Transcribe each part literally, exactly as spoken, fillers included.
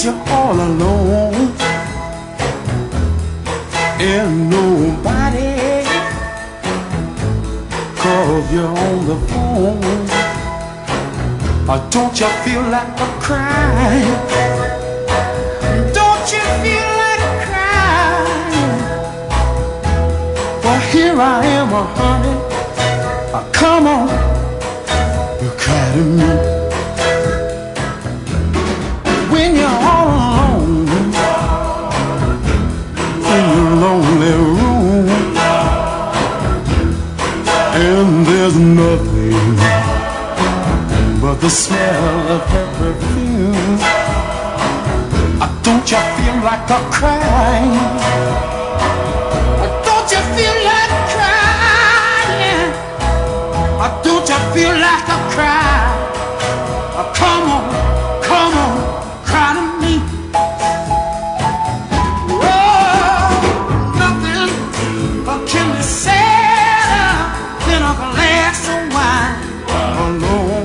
you're all alone and nobody calls you on the phone. Or don't you feel like a crying? Don't you feel like a crying? Well, here I am, uh, honey. Uh, come on, you cry to me. When you're all alone in your lonely room, and there's nothing but the smell of her perfume. Uh, don't you feel like a crying? Uh, don't you feel like crying? Uh, don't you feel like a cry? Uh, come on, come on, cry to me. Oh, nothing uh, can be sadder than a glass of wine alone.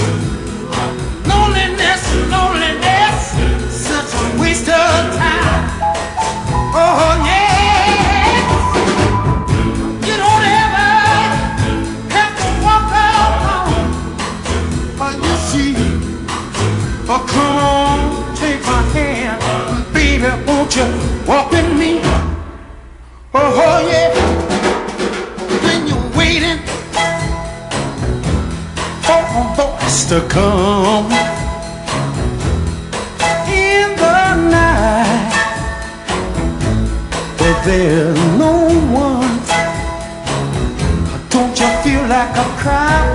Loneliness, such a waste of time. Oh yeah, you don't ever have to walk alone. But you see, oh come on, take my hand, baby, won't you walk with me? Oh yeah, when you're waiting for a voice to come there's no one. Don't you feel like a cry?